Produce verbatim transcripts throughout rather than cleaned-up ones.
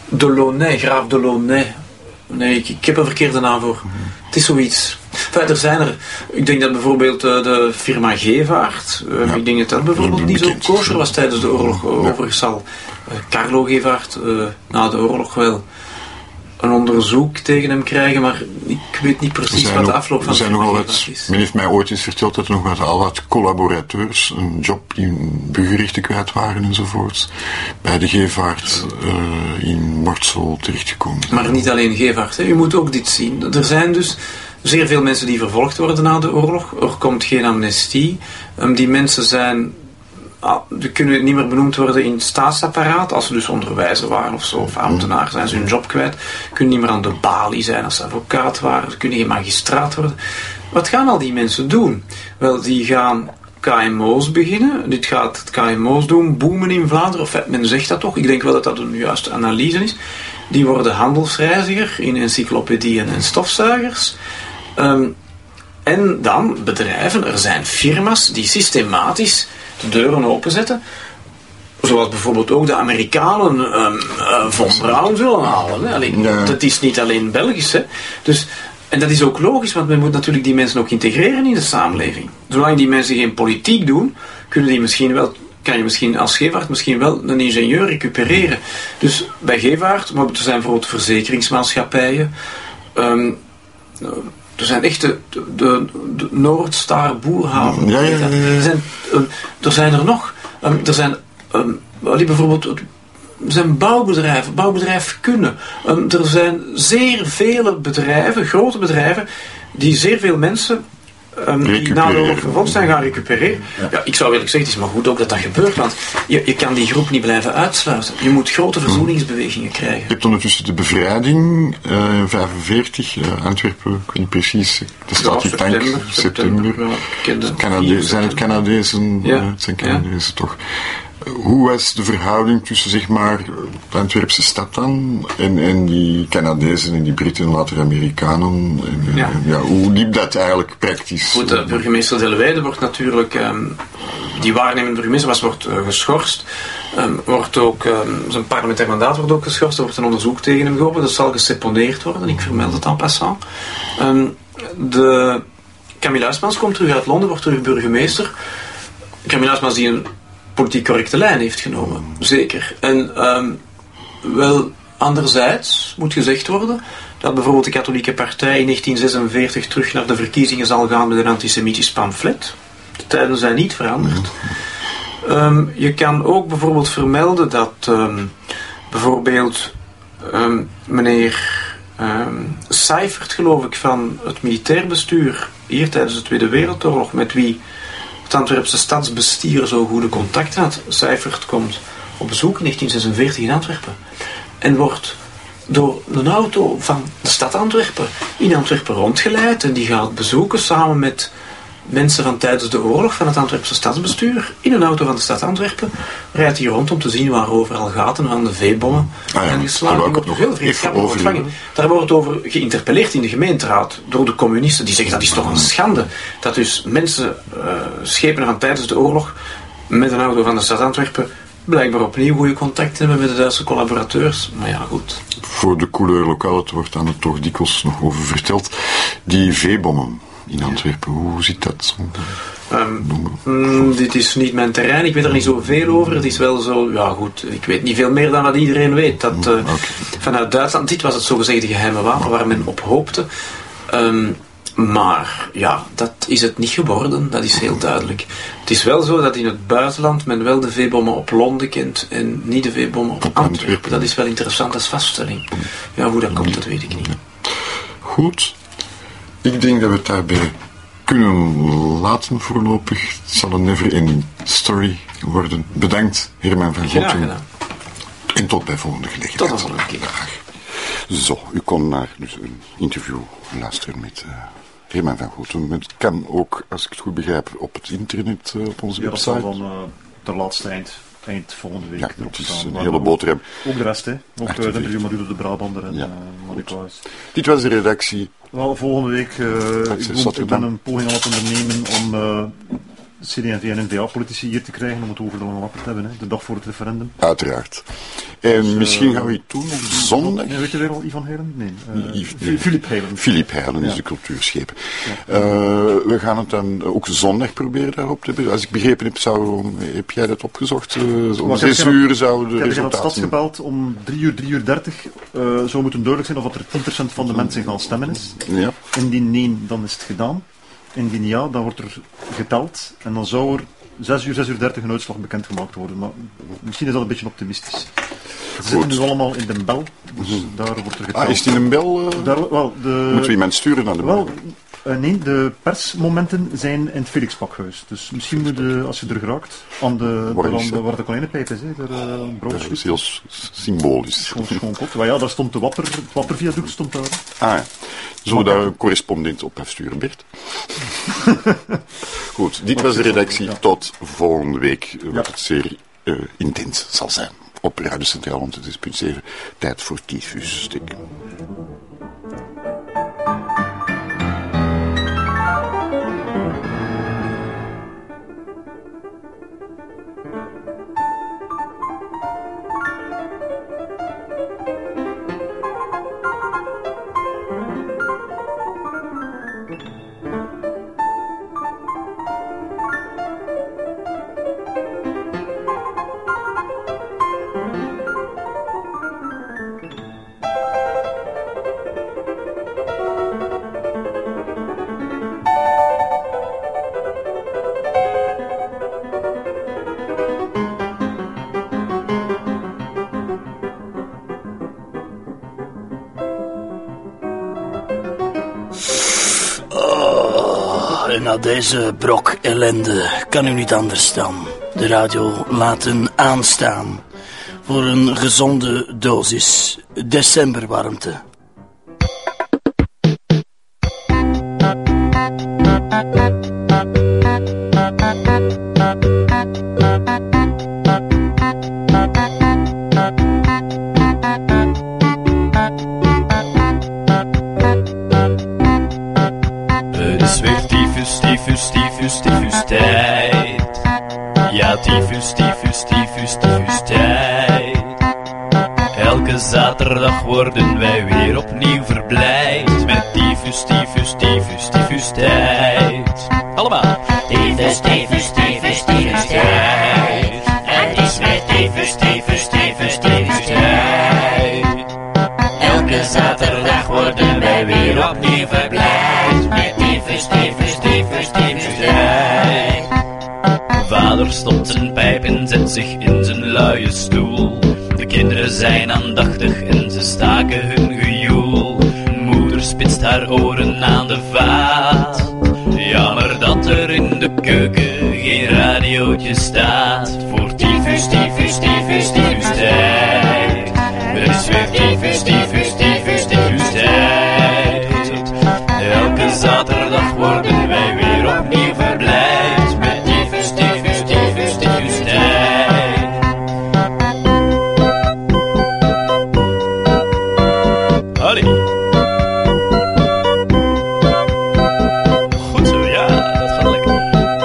Delaunay, graaf Delaunay. Nee, ik, ik heb een verkeerde naam voor. Mm-hmm. Het is zoiets. Enfin, er zijn er, ik denk dat bijvoorbeeld uh, de firma Gevaert, uh, ja. ik denk dat dat bijvoorbeeld niet zo kosher was tijdens de oorlog. Uh, ja. Overigens zal uh, Carlo Gevaert uh, na de oorlog wel een onderzoek tegen hem krijgen, maar ik weet niet precies wat de afloop van de firma Gevaert is. Men heeft mij ooit eens verteld dat er nog wat, al wat collaborateurs een job in burgerrechten kwijt waren enzovoort, bij de Gevaert uh, in Mortsel terechtgekomen. Maar niet alleen Gevaert, hè. U moet ook dit zien. Er zijn dus zeer veel mensen die vervolgd worden na de oorlog. Er komt geen amnestie. Um, die mensen zijn, ah, die kunnen niet meer benoemd worden in het staatsapparaat. Als ze dus onderwijzer waren of zo, of ambtenaar, zijn ze hun job kwijt. Kunnen niet meer aan de balie zijn als ze advocaat waren. Ze kunnen geen magistraat worden. Wat gaan al die mensen doen? Wel, die gaan K M O's beginnen. Dit gaat het K M O's doen, boomen in Vlaanderen. Of men zegt dat toch. Ik denk wel dat dat een juiste analyse is. Die worden handelsreiziger in encyclopedieën en stofzuigers. Um, en dan bedrijven, er zijn firma's die systematisch de deuren openzetten. Zoals bijvoorbeeld ook de Amerikanen um, uh, Von Braun zullen halen. Hè. Alleen, ja. Dat is niet alleen Belgisch. Hè. Dus, en dat is ook logisch, want men moet natuurlijk die mensen ook integreren in de samenleving. Zolang die mensen geen politiek doen, kunnen die misschien wel, kan je misschien als Gevaert misschien wel een ingenieur recupereren. Dus bij Gevaert, maar er zijn bijvoorbeeld verzekeringsmaatschappijen. Um, Er zijn echt de, de, de, de Noordstar Boerhaven. Ja, ja, ja, ja. Er, zijn, um, er zijn er nog. Um, er zijn um, bijvoorbeeld er zijn bouwbedrijven, bouwbedrijf kunnen. Um, er zijn zeer vele bedrijven, grote bedrijven, die zeer veel mensen um, die na de oorlog vervolgd zijn gaan recupereren. Ja. Ja, ik zou eerlijk zeggen, het is maar goed ook dat dat gebeurt, want je, je kan die groep niet blijven uitsluiten. Je moet grote verzoeningsbewegingen krijgen. Je hebt ondertussen de bevrijding uh, in vijfenveertig, uh, Antwerpen, ik weet niet precies, de stad ja, Tank, september. september. Ja, Canade- zijn het Canadezen? Ja. Uh, het zijn Canadezen ja. toch. Hoe was de verhouding tussen, zeg maar, de Antwerpse stad dan en, en die Canadezen en die Britten en later Amerikanen? En, ja. En, ja, hoe liep dat eigenlijk praktisch? Goed, de burgemeester Delwijde wordt natuurlijk, um, die waarnemende burgemeester was, wordt uh, geschorst. Um, wordt ook, um, zijn parlementair mandaat wordt ook geschorst. Er wordt een onderzoek tegen hem geopend. Dat zal geseponeerd worden. Ik vermeld het en passant. Um, de Camille Huismans komt terug uit Londen, wordt terug burgemeester. Camille Huismans die een politiek correcte lijn heeft genomen, zeker. En um, wel, anderzijds moet gezegd worden dat bijvoorbeeld de katholieke partij in negentien zesenveertig terug naar de verkiezingen zal gaan met een antisemitisch pamflet. De tijden zijn niet veranderd. Um, je kan ook bijvoorbeeld vermelden dat um, bijvoorbeeld um, meneer um, Seifert, geloof ik, van het militair bestuur hier tijdens de Tweede Wereldoorlog, met wie het Antwerpse stadsbestier zo goede contact had. Seifert komt op bezoek in negentien zesenveertig in Antwerpen en wordt door een auto van de stad Antwerpen in Antwerpen rondgeleid en die gaat bezoeken samen met mensen van tijdens de oorlog van het Antwerpse stadsbestuur. In een auto van de stad Antwerpen rijdt hij rond om te zien waar overal gaten van de veebommen ah ja, en geslagen wordt nog veel vriendschappelijk ontvangen. Daar wordt over geïnterpelleerd in de gemeenteraad door de communisten. Die zeggen dat is toch een schande dat dus mensen, uh, schepen van tijdens de oorlog met een auto van de stad Antwerpen blijkbaar opnieuw goede contacten hebben met de Duitse collaborateurs. Maar ja, goed. Voor de couleur lokaal, het wordt aan het toch dikwijls nog over verteld. Die veebommen in Antwerpen, hoe zit dat? Um, mm, dit is niet mijn terrein, ik weet er niet zoveel over. Het is wel zo, ja goed, ik weet niet veel meer dan wat iedereen weet. Dat uh, okay. Vanuit Duitsland, dit was het zogezegde geheime wapen waar men op hoopte. Um, maar ja, dat is het niet geworden, dat is heel duidelijk. Het is wel zo dat in het buitenland men wel de veebommen op Londen kent en niet de veebommen op Antwerpen. Dat is wel interessant als vaststelling. Ja, hoe dat komt, dat weet ik niet. Goed. Ik denk dat we het daarbij kunnen laten voorlopig. Het zal een never-ending story worden. Bedankt, Herman van Goten. En tot bij volgende gelegenheid. Tot de volgende keer. Dag. Zo, u kon naar dus een interview luisteren met uh, Herman van Goten. Het kan ook, als ik het goed begrijp, op het internet, uh, op onze ja, website. Ja, dat zal dan uh, de laatste eind, eind volgende week ja, erop het is staan. een hele boterham. Ook de rest, hè. Ook de interview met Udo de Brabander en ja, uh, Monica Huis. Dit was de redactie. Wel, volgende week, uh, ik, moet, ik ben een poging aan het ondernemen om uh, C D en V en N V A-politici hier te krijgen om het over de Lange Lapper te hebben, hè, de dag voor het referendum. Uiteraard. En dus, misschien uh, gaan we toen op zondag... Nee, weet je weer al Ivan Heilen? Nee. Uh, Yves, nee. Philippe Heilen. Philippe Heilen is ja. de cultuurschepen. Ja. Uh, we gaan het dan ook zondag proberen daarop te... Als ik begrepen heb, zou, heb jij dat opgezocht? Uh, om zes uur zouden de resultaten... Ik heb het stadsgebeld om drie uur, drie uur dertig uh, zou moeten duidelijk zijn of er tien procent van de mensen gaan stemmen is. Ja. Indien nee, dan is het gedaan. Indien ja, dan wordt er geteld en dan zou er zes uur, zes uur dertig een uitslag bekendgemaakt worden. Maar misschien is dat een beetje optimistisch. Ze zitten nu allemaal in de bel, dus mm-hmm. daar wordt er geteld. Ah, is het in een bel? Uh... Daar, wel, de... Moeten we iemand sturen naar de bel? Wel, uh, nee, de persmomenten zijn in het Felixpakhuis. Dus misschien moet je, als je er geraakt, aan de, waar, aan de, waar de konijnenpijp is, hè, daar, uh, dat is heel symbolisch. Schoon, schoon kot. Maar ja, daar stond de wapper, het wapperviaduct stond daar. Ah ja. Zullen we daar een correspondent op afsturen, Bert? Goed, dit was de redactie. Ja. Tot volgende week, wat ja. het zeer uh, intens zal zijn. Op Radio Centraal honderdzes punt zeven. Tijd voor tyfusstuk. Na deze brok ellende kan u niet anders dan de radio laten aanstaan voor een gezonde dosis decemberwarmte. Zaterdag worden wij weer opnieuw verblijd met tyfus, tyfus, tyfus, tyfus tijd. Allemaal. Tyfus, tyfus, tyfus, tyfus tijd. Het is weer tyfus, tyfus, tyfus, tyfus tijd. Elke zaterdag worden wij weer opnieuw verblijd met tyfus, tyfus, tyfus, tyfus tijd. Vader stopt zijn pijp en zet zich in zijn luie stoel. De kinderen zijn aandachtig en ze staken hun gejoel. Moeder spitst haar oren aan de vaat. Jammer dat er in de keuken geen radiootje staat. Voor tyfus, tyfus, tyfus, tyfus tijd. Er is weer tyfus, tyfus, tyfus, tyfus tijd. Elke zaterdag worden wij weer opnieuw verblijd met tyfus, tyfus, tyfus, tyfus tijd. Goed zo, ja, dat gaat lekker.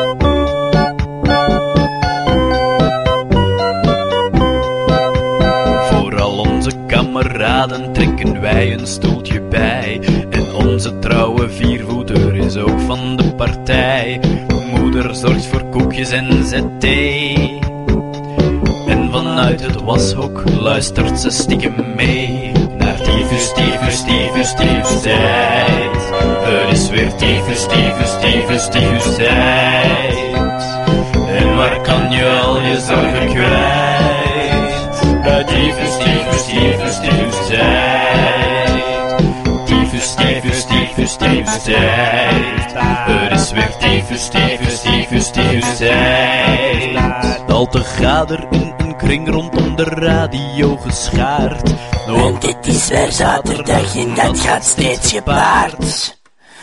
Voor al onze kameraden trekken wij een stoeltje bij. En onze trouwe viervoeter is ook van de partij. Moeder zorgt voor koekjes en zet thee. En vanuit het washok luistert ze stiekem mee naar tyfus, tyfus, tyfus, tyfus tijd. Er is weer tyfus, tyfus, tyfus, tyfus tijd. En waar kan je al je zorgen kwijt? Bij tyfus, tyfus, tyfus, tyfus tijd. Tyfus, tyfus, tyfus, tyfus tijd. Er is weer tyfus, tyfus, tyfus, tyfus tijd. Al te gader in een kring rondom de radio geschaard. Want dit is weer zaterdag en dat gaat steeds gepaard.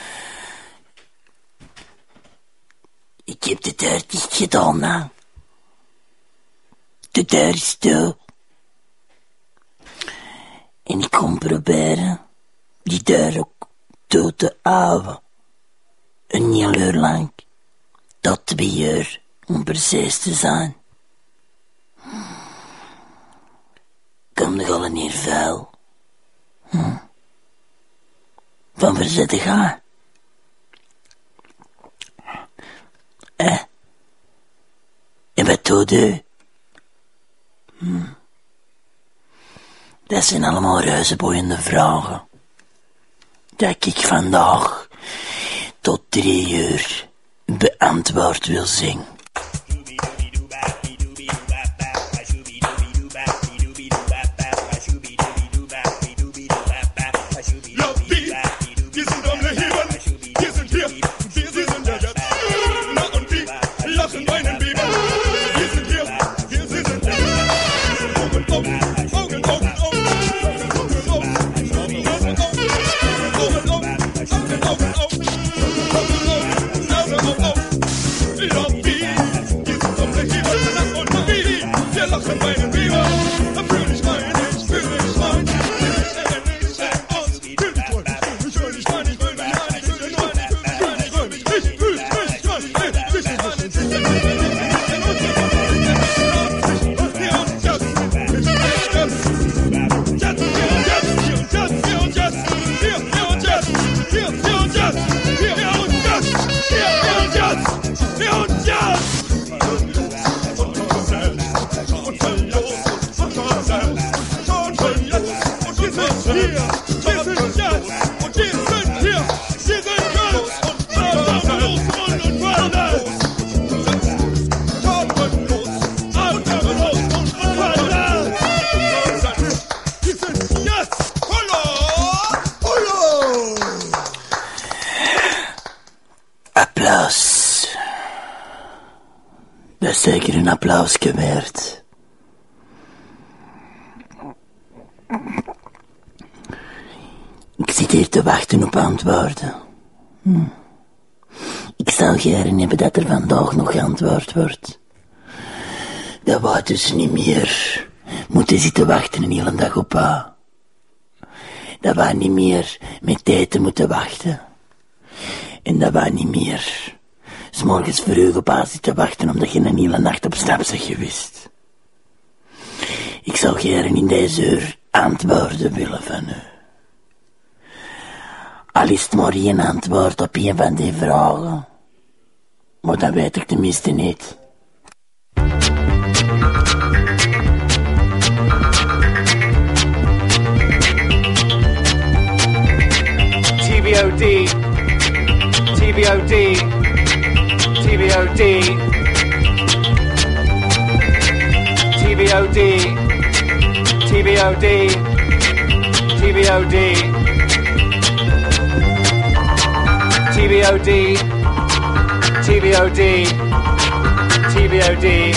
Ik heb de deur dicht gedaan, hè. De deur is toe. En ik kom proberen die deur ook toe te houden. Een heel uur lang. tot twee uur, om precies te zijn. Kom nog al hier vuil. Hm. Van verzette ga. Eh? En wat doet u? Hm. Dat zijn allemaal reuzenboeiende vragen. Dat ik vandaag tot drie uur beantwoord wil zien. Applaus. Dat is zeker een applausje waard. Ik zit hier te wachten op antwoorden. Hm. Ik zou graag hebben dat er vandaag nog geantwoord wordt. Dat wou dus niet meer moeten zitten wachten een hele dag op haar. Dat wou niet meer met eten moeten wachten. En dat wou niet meer 's morgens vroeg op haar zitten wachten omdat je een hele nacht op stap bent geweest. Ik zou graag in deze uur antwoorden willen van u. Al is het maar één antwoord op een van die vragen. Maar dat weet ik tenminste niet. T V O D, T V O D, T V O D, T V O D, T V O D, T V O D, T V O D, T V O D, T V O D.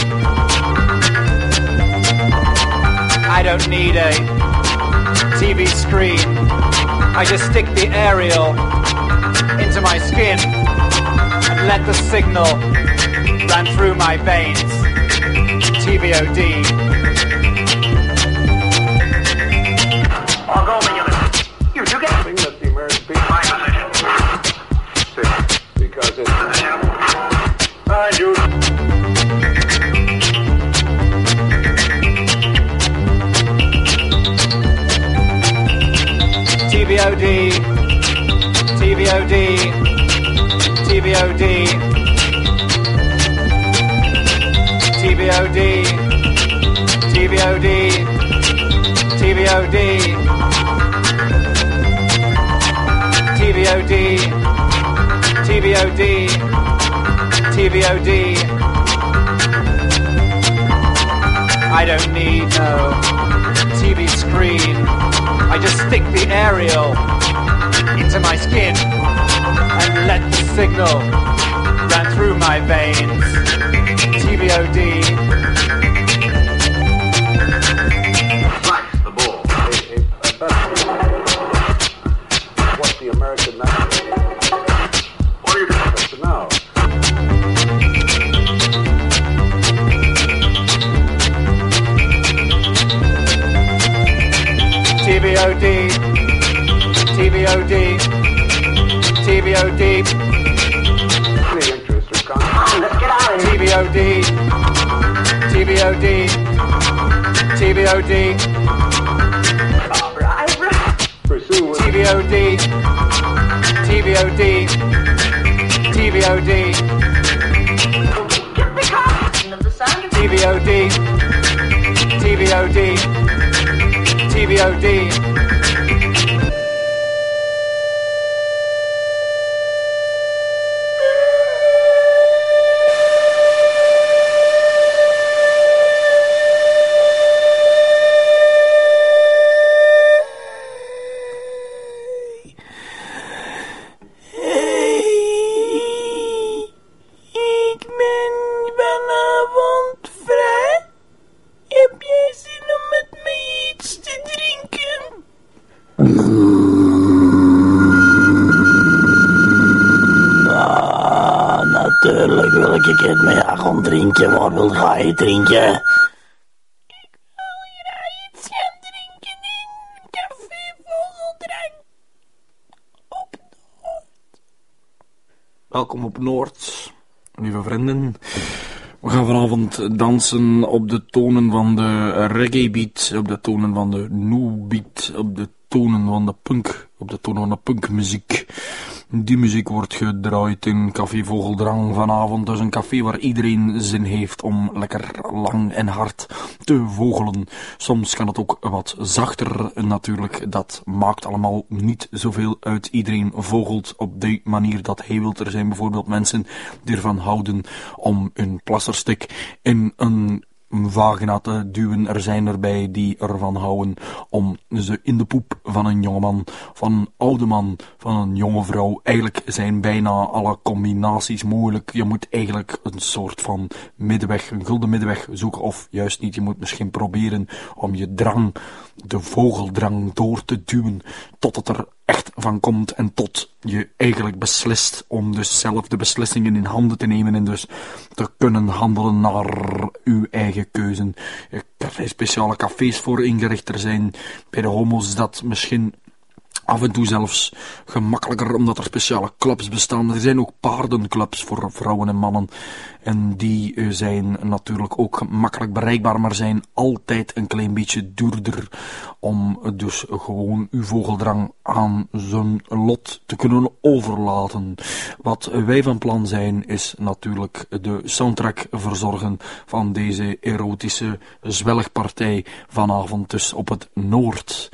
I don't need a T V screen. I just stick the aerial into my skin and let the signal run through my veins. T V O D. I'll go when you You do get something that the American people. My position. Because it's. I do. T V O D, T V O D, T V O D, T V O D, T V O D, T V O D, T V O D, T V O D, T V O D. I don't need no T V screen. I just stick the aerial into my skin and let the signal run through my veins. T V O D. Slice the ball. A, a, a what the American national. What do you expect to know? T V O D, T V O D, T V O D. The interest of T V O D, T V O D, T V O D, T V O D, T V O D, T V O D, T V O D, T V O D, T V O D. Natuurlijk wil ik het met jou gaan drinken. Waar wil jij drinken? Ik wil graag iets gaan drinken in Café Vogeldrang. Op Noord. Welkom op Noord, lieve vrienden. We gaan vanavond dansen op de tonen van de reggae beat, op de tonen van de new beat, op de tonen van de punk, op de tonen van de punkmuziek. Die muziek wordt gedraaid in Café Vogeldrang vanavond. Dus een café waar iedereen zin heeft om lekker lang en hard te vogelen. Soms kan het ook wat zachter natuurlijk. Dat maakt allemaal niet zoveel uit. Iedereen vogelt op de manier dat hij wil. Er zijn bijvoorbeeld mensen die ervan houden om een plasterstik in een een vagina te duwen. Er zijn erbij die ervan houden om ze in de poep van een jongeman, van een oude man, van een jonge vrouw. Eigenlijk zijn bijna alle combinaties mogelijk. Je moet eigenlijk een soort van middenweg, een gulden middenweg zoeken, of juist niet. Je moet misschien proberen om je drang, de vogeldrang, door te duwen tot het er echt van komt en tot je eigenlijk beslist om dus zelf de beslissingen in handen te nemen en dus te kunnen handelen naar uw eigen keuze. Er zijn speciale cafés voor ingericht. Er zijn bij de homo's dat misschien af en toe zelfs gemakkelijker, omdat er speciale clubs bestaan. Er zijn ook paardenclubs voor vrouwen en mannen. En die zijn natuurlijk ook makkelijk bereikbaar, maar zijn altijd een klein beetje duurder. Om dus gewoon uw vogeldrang aan zijn lot te kunnen overlaten. Wat wij van plan zijn, is natuurlijk de soundtrack verzorgen van deze erotische zwelgpartij vanavond dus op het Noord.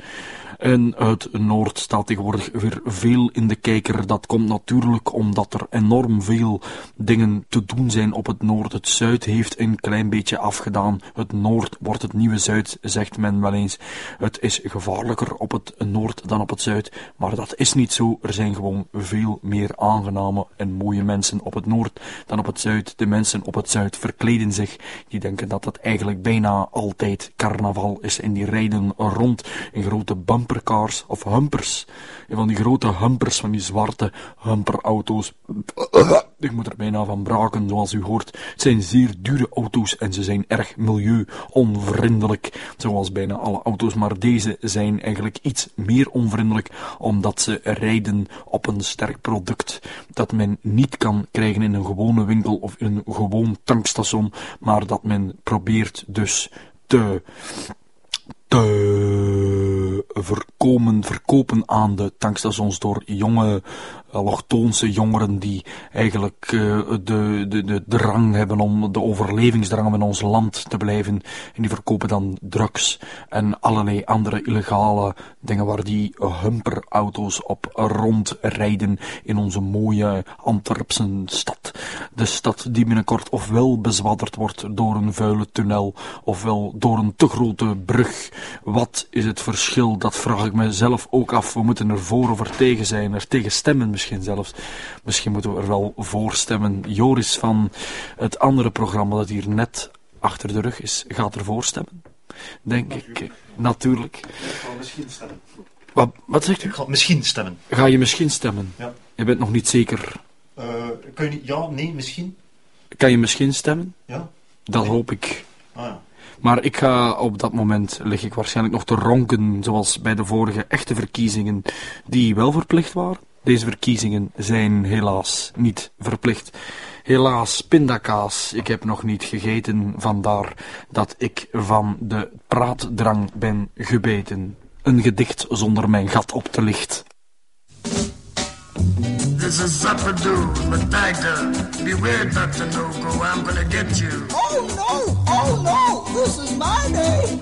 En uit Noord staat tegenwoordig weer veel in de kijker. Dat komt natuurlijk omdat er enorm veel dingen te doen zijn op het Noord. Het Zuid heeft een klein beetje afgedaan. Het Noord wordt het nieuwe Zuid, zegt men wel eens. Het is gevaarlijker op het Noord dan op het Zuid. Maar dat is niet zo. Er zijn gewoon veel meer aangename en mooie mensen op het Noord dan op het Zuid. De mensen op het Zuid verkleden zich. Die denken dat het eigenlijk bijna altijd carnaval is. En die rijden rond in grote bump Humpercars of humpers. En van die grote humpers, van die zwarte humperauto's. Ik moet er bijna van braken, zoals u hoort. Het zijn zeer dure auto's en ze zijn erg milieu-onvriendelijk. Zoals bijna alle auto's. Maar deze zijn eigenlijk iets meer onvriendelijk, omdat ze rijden op een sterk product dat men niet kan krijgen in een gewone winkel of in een gewoon tankstation. Maar dat men probeert dus te... te verkomen, verkopen aan de tankstations door jonge allochtoonse jongeren die eigenlijk uh, de, de, de drang hebben om de overlevingsdrang om in ons land te blijven. En die verkopen dan drugs en allerlei andere illegale dingen waar die humperauto's op rondrijden in onze mooie Antwerpse stad. De stad die binnenkort ofwel bezwadderd wordt door een vuile tunnel ofwel door een te grote brug. Wat is het verschil? Dat vraag ik mezelf ook af. We moeten er voor of er tegen zijn, er tegen stemmen misschien zelfs. Misschien moeten we er wel voor stemmen. Joris van het andere programma dat hier net achter de rug is, gaat ervoor stemmen. Denk Natuurlijk. ik. Natuurlijk. Ik ga misschien stemmen. Wat, wat zegt u? Ik ga misschien stemmen. Ga je misschien stemmen? Ja. Je bent nog niet zeker. Uh, kun je niet... Ja, nee, misschien. Kan je misschien stemmen? Ja. Dat nee. hoop ik. Ah ja. Maar ik ga op dat moment, lig ik waarschijnlijk nog te ronken, zoals bij de vorige echte verkiezingen, die wel verplicht waren. Deze verkiezingen zijn helaas niet verplicht. Helaas, pindakaas. Ik heb nog niet gegeten, vandaar dat ik van de praatdrang ben gebeten. Een gedicht zonder mijn gat op te licht. This is Zappadoo, the tiger. Beware, Doctor No-Go, I'm gonna get you. Oh no, oh no, this is my day.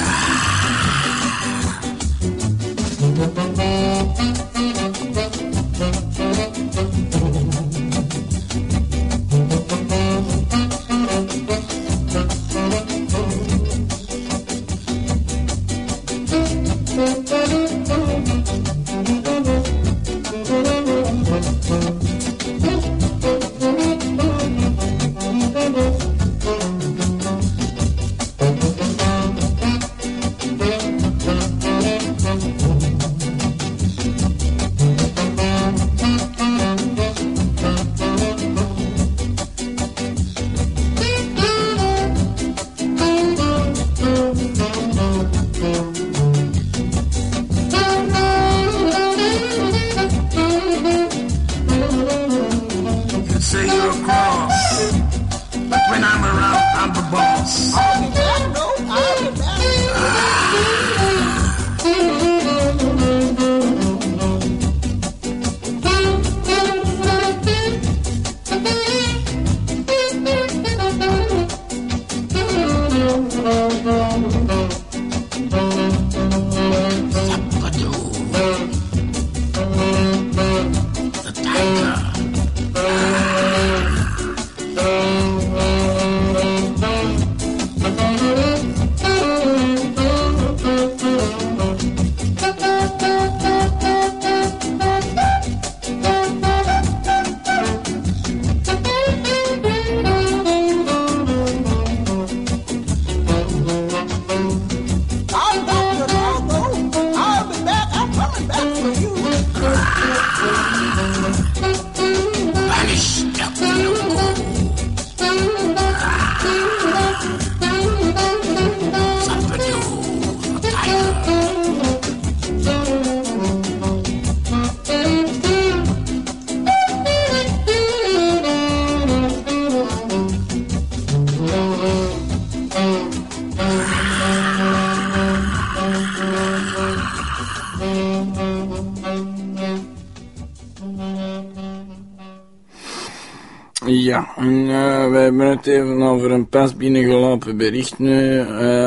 Ja, uh, we hebben het even over een pas binnengelopen bericht nu.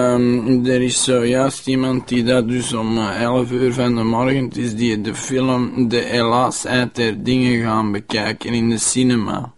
Uh, er is zojuist iemand die dat dus om elf uur van de morgen, het is die de film De Helaas uit der Dingen gaan bekijken in de cinema.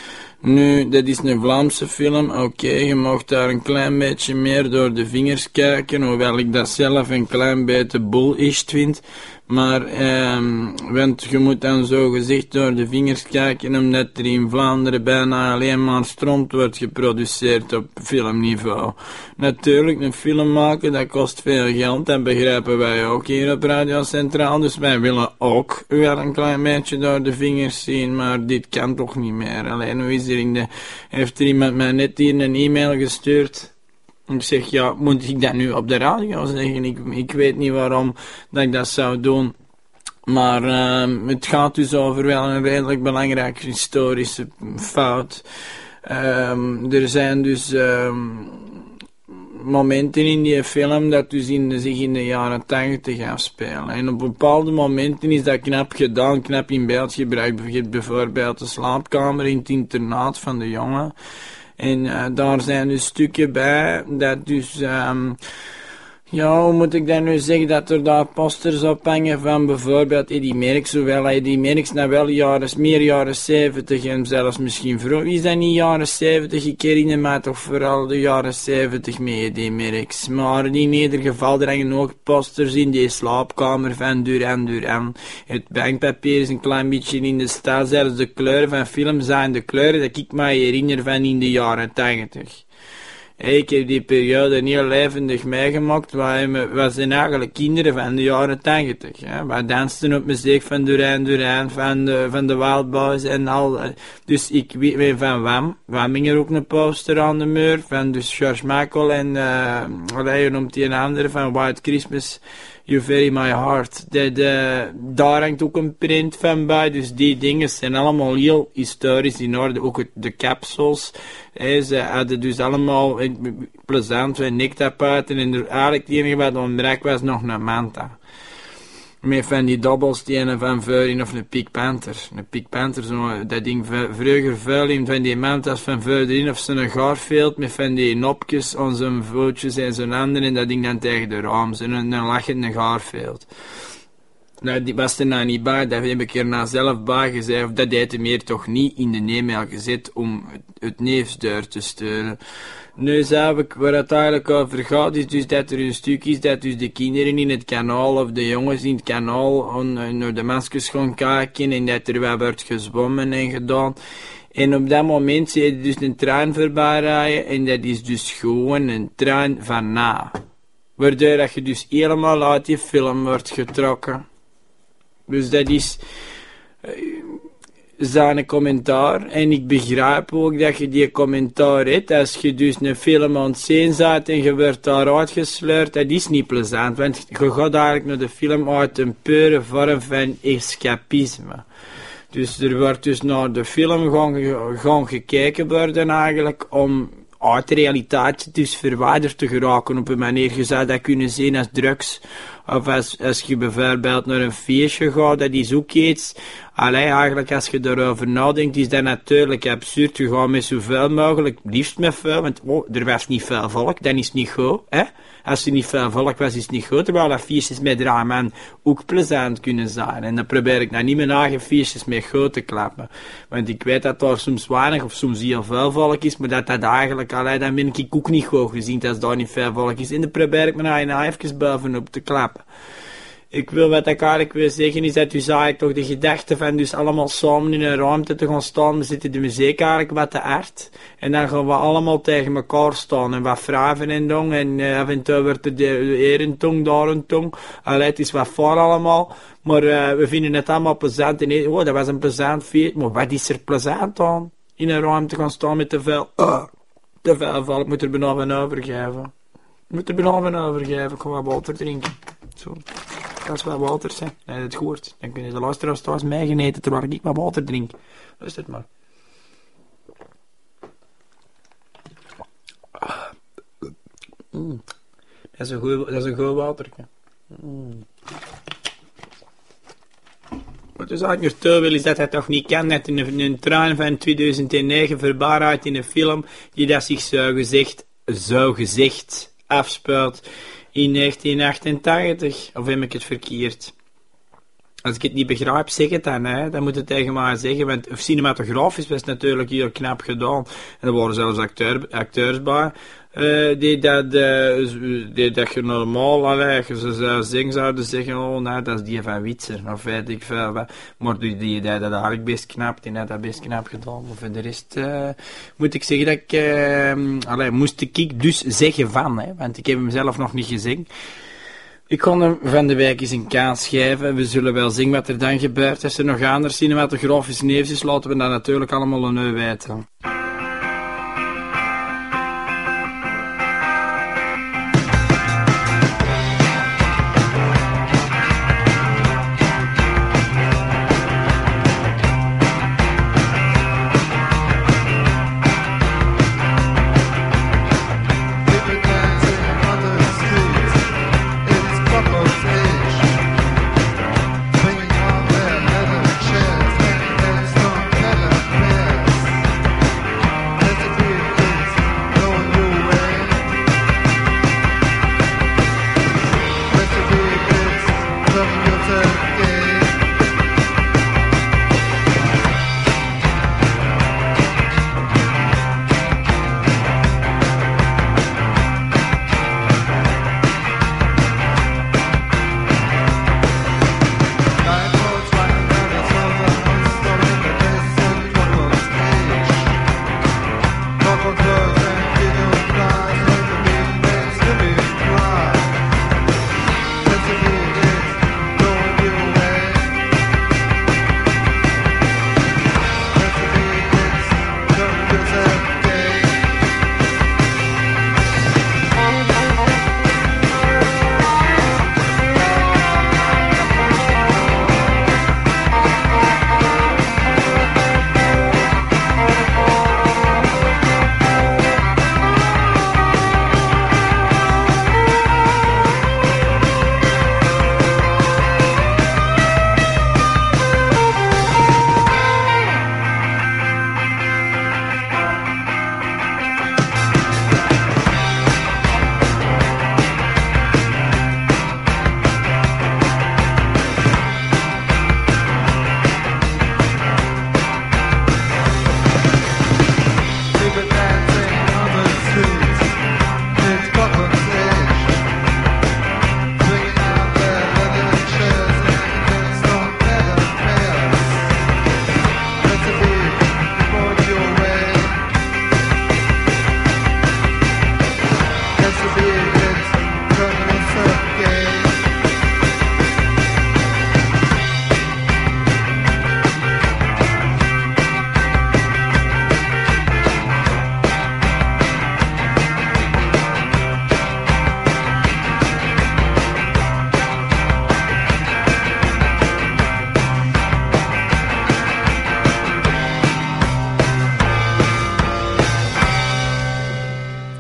Nu, dat is een Vlaamse film, oké, okay, je mag daar een klein beetje meer door de vingers kijken, hoewel ik dat zelf een klein beetje bullshit vind. Maar, ehm, want je moet dan zo gezegd door de vingers kijken, omdat er in Vlaanderen bijna alleen maar stront wordt geproduceerd op filmniveau. Natuurlijk, een film maken, dat kost veel geld, dat begrijpen wij ook hier op Radio Centraal, dus wij willen ook wel een klein beetje door de vingers zien, maar dit kan toch niet meer. Alleen, hoe is er in de, heeft er iemand mij net hier een e-mail gestuurd? Ik zeg, ja, moet ik dat nu op de radio zeggen? Ik, ik weet niet waarom dat ik dat zou doen. Maar uh, het gaat dus over wel een redelijk belangrijke historische fout. Uh, er zijn dus uh, momenten in die film dat dus in de, zich in de jaren tachtig afspelen. En op bepaalde momenten is dat knap gedaan, knap in beeld gebracht. Bijvoorbeeld de slaapkamer in het internaat van de jongen. En uh, daar zijn dus stukken bij, dat dus, um, ja, hoe moet ik dat nu zeggen, dat er daar posters op hangen van bijvoorbeeld Eddy Merckx, hoewel Eddy Merckx nou wel jaren, meer jaren zeventig en zelfs misschien vroeg, is dat niet jaren zeventig, ik herinner mij toch vooral de jaren zeventig met Eddy Merckx, maar in ieder geval er hangen ook posters in die slaapkamer van Duran Duran. Het bankpapier is een klein beetje in de stijl, zelfs de kleuren van film zijn de kleuren dat ik mij herinner van in de jaren tachtig. Ik heb die periode heel levendig meegemaakt. Wij, wij zijn eigenlijk kinderen van de jaren tachtig. Wij dansten op muziek van Duran Duran, van de, van de Wild Boys en al. Dus ik weet van Wham. Wham hing er ook een poster aan de muur. Van dus George Michael en, uh, wat je noemt die een andere, van White Christmas. You Vary My Heart. De, de, daar hangt ook een print van bij, dus die dingen zijn allemaal heel historisch in orde. Ook het, de capsules, hè, ze hadden dus allemaal plezant, wij nektapuiten en er eigenlijk het enige wat ontbrak was nog een manta. Met van die dobbelstenen van Veurin of een Pink Panther. Een Pink Panther, zo, dat ding vroeger vuil in van die mantas van Veurin of zo'n Garfield met van die nopjes aan zijn voetjes en zijn handen en dat ding dan tegen de raam. Zo'n een, een lachende Garfield. Nou, die was er nou niet bij, dat heb ik er nou zelf bij gezegd, of dat deed hem meer toch niet in de e-mail gezet om het, het neefsdeur te sturen. Nu zou ik, waar het eigenlijk over gaat, is dus dat er een stuk is dat dus de kinderen in het kanaal, of de jongens in het kanaal, on, naar de maskers gaan kijken en dat er wat wordt gezwommen en gedaan. En op dat moment zie je dus een trein voorbij rijden en dat is dus gewoon een trein van na. Waardoor dat je dus helemaal uit die film wordt getrokken. Dus dat is uh, zijn commentaar. En ik begrijp ook dat je die commentaar hebt. Als je dus een film aan het zien bent en je wordt daaruit gesleurd, dat is niet plezant. Want je gaat eigenlijk naar de film uit een pure vorm van escapisme. Dus er wordt dus naar de film gaan, gaan gekeken worden eigenlijk om uit de realiteit dus verwijderd te geraken op een manier. Je zou dat kunnen zien als drugs. Of als, als je bijvoorbeeld naar een feestje gaat, dat is ook iets. Allee, eigenlijk als je daarover nadenkt, is dat natuurlijk absurd. Je gaat met zoveel mogelijk, liefst met veel, want oh, er was niet veel volk, dan is het niet goed, hè. Als er niet veel volk was, is het niet goed, terwijl dat feestjes met drie man ook plezant kunnen zijn. En dan probeer ik nou niet mijn eigen feestjes met goed te klappen. Want ik weet dat daar soms weinig of soms heel veel volk is, maar dat dat eigenlijk, allee, dan ben ik ook niet goed gezien als daar niet veel volk is. En dan probeer ik me nou even bovenop te klappen. Ik wil wat ik eigenlijk wil zeggen is dat dus eigenlijk toch de gedachte van dus allemaal samen in een ruimte te gaan staan, we zitten de muziek eigenlijk wat te hard. En dan gaan we allemaal tegen elkaar staan en wat vragen en dong en uh, af en toe wordt er hier een tong, daar een tong. Allee, het is wat voor allemaal, maar uh, we vinden het allemaal plezant en oh, dat was een plezant feest, maar wat is er plezant aan? In een ruimte gaan staan met te veel, uh, te veel val, ik moet er bijna van overgeven. Ik moet er bijna van overgeven, ik ga wat water drinken. Zo. Dat is wat water, hè. Nee, dat hoort. Dan kunnen de luisteraars thuis mij geneten terwijl ik wat water drink. Luister het maar. Mm. Dat is een goed, dat is een goed watertje. Mm. Wat dus eigenlijk naartoe wil is dat het toch niet kan dat een, een trein van tweeduizend negen voorbij rijdt in een film die dat zich zo gezegd, zo gezegd afspeelt in negentien achtentachtig, of heb ik het verkeerd? Als ik het niet begrijp, zeg het dan, hè. Dan moet het tegen mij zeggen, want cinematografisch was het natuurlijk heel knap gedaan. En er waren zelfs acteur, acteurs bij, uh, die, dat, uh, die dat je normaal, allee, je zou zingen zouden zeggen, oh nou, dat is die van Witser, of weet ik veel wat. Maar die, die, die dat eigenlijk best knap, die had dat best knap gedaan. Maar voor de rest uh, moet ik zeggen dat ik, uh, allee, moest ik dus zeggen van, hè, want ik heb hem zelf nog niet gezien. Ik kon hem van de week eens een kans geven. We zullen wel zien wat er dan gebeurt. Als er nog andere cinematografische nieuws is, laten we dat natuurlijk allemaal een nu weten.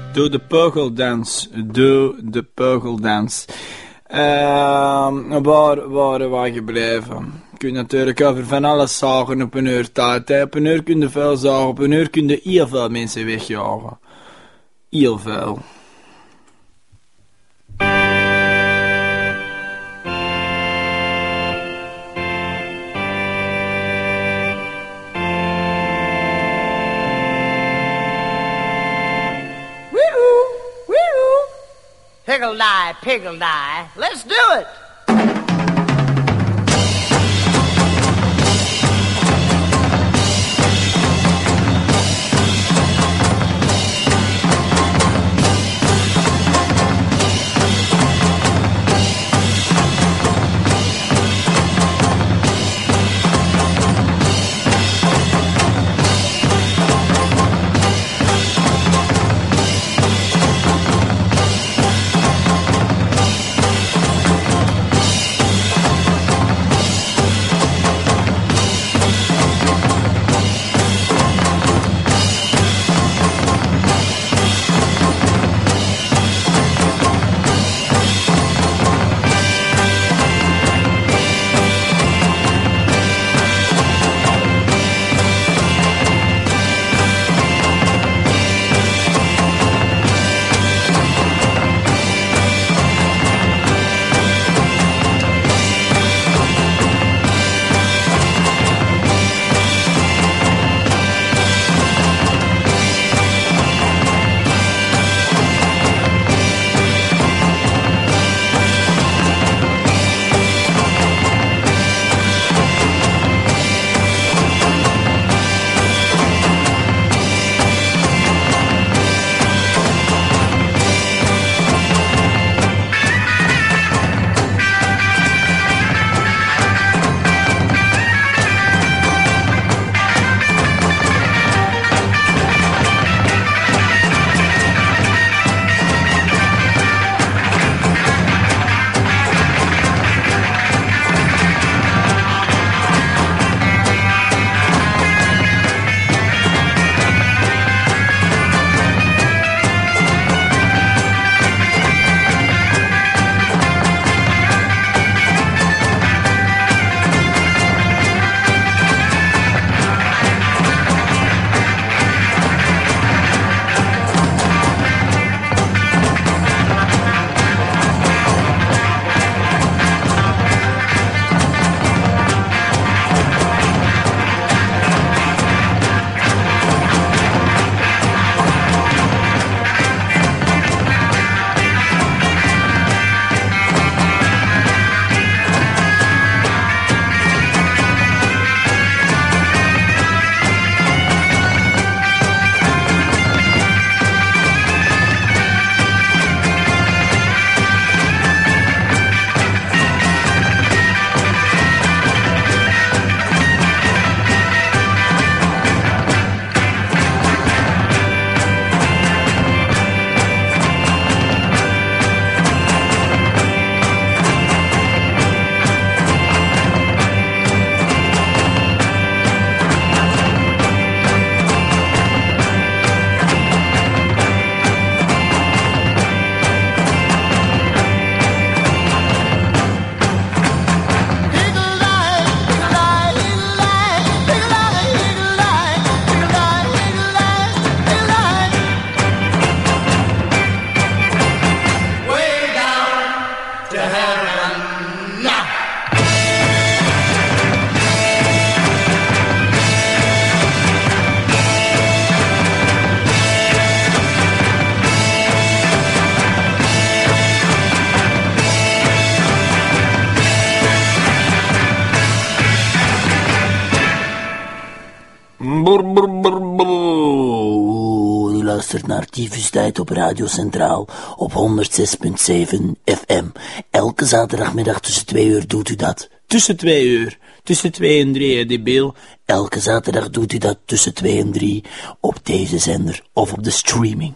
Doe de pugeldans. Doe de pugeldans. Uh, waar waren wij gebleven? Je kunt natuurlijk over van alles zagen op een uur tijd. Hè. Op een uur kun je veel zagen, op een uur kun je heel veel mensen wegjagen. Heel veel. Pickle die, pickle die. Let's do it. U luistert naar Tyfustijd op Radio Centraal op honderdzes komma zeven F M. Elke zaterdagmiddag tussen twee uur doet u dat. Tussen twee uur. Tussen twee en drie, hè, debiel. Elke zaterdag doet u dat tussen twee en drie op deze zender of op de streaming.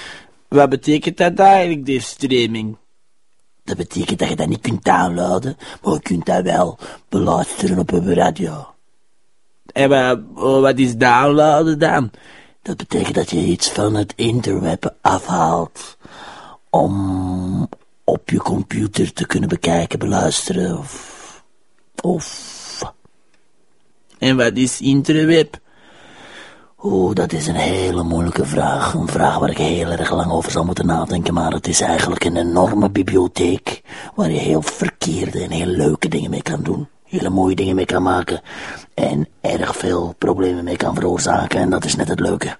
Wat betekent dat eigenlijk, die streaming? Dat betekent dat je dat niet kunt downloaden, maar je kunt dat wel beluisteren op uw radio. En wat, wat is downloaden dan? Dat betekent dat je iets van het interweb afhaalt om op je computer te kunnen bekijken, beluisteren of... of... En wat is interweb? Oeh, dat is een hele moeilijke vraag. Een vraag waar ik heel erg lang over zal moeten nadenken, maar het is eigenlijk een enorme bibliotheek waar je heel verkeerde en heel leuke dingen mee kan doen. Hele mooie dingen mee kan maken en erg veel problemen mee kan veroorzaken en dat is net het leuke.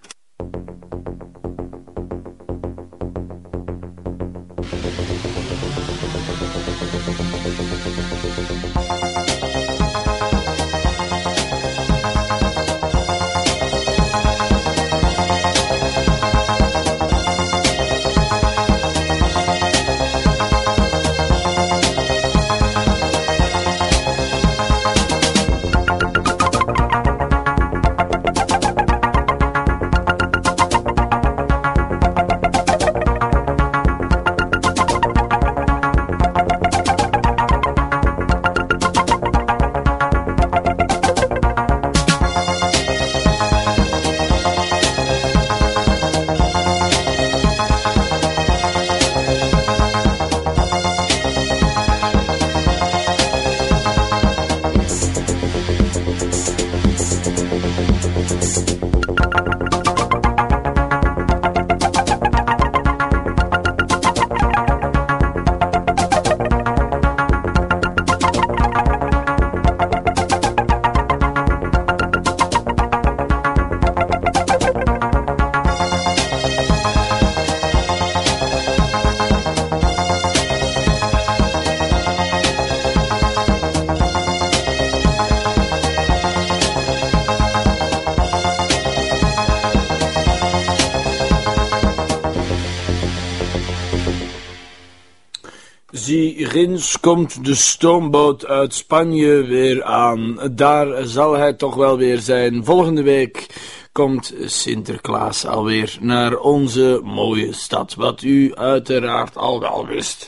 Zie, ginds komt de stoomboot uit Spanje weer aan. Daar zal hij toch wel weer zijn. Volgende week komt Sinterklaas alweer naar onze mooie stad. Wat u uiteraard al wel wist.